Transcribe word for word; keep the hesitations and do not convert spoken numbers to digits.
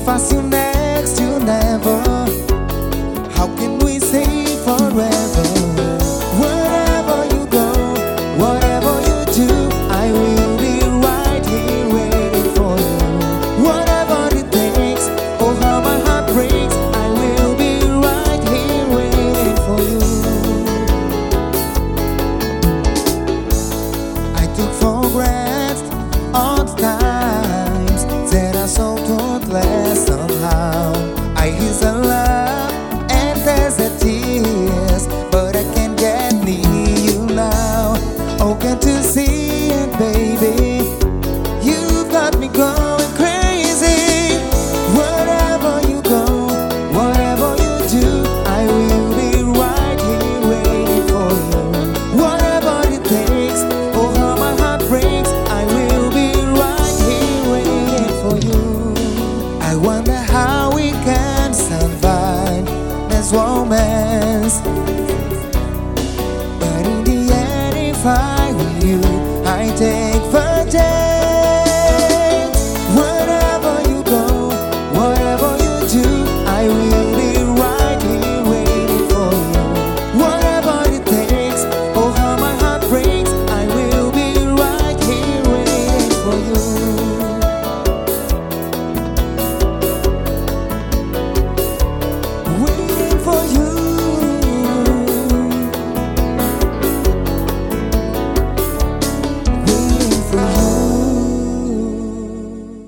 If I see you next, you never. How can we say forever? Wherever you go, whatever you do, I will be right here waiting for you. Whatever it takes, oh how my heart breaks, I will be right here waiting for you. I took for granted all the times that I so thoughtless somehow. I use a love and there's a tears, but I can't get near you now. Oh, can't you see it, baby? You've got me going crazy. Wherever you go, whatever you do, I will be right here waiting for you. Whatever it takes, oh how my heart breaks, I will be right here waiting for you. I wonder how we can survive this romance, but in the end, if I were you, I take the chance. Wherever you go, whatever you do, I will be right here waiting for you. Whatever it takes, oh how my heart breaks, I will be right here waiting for you.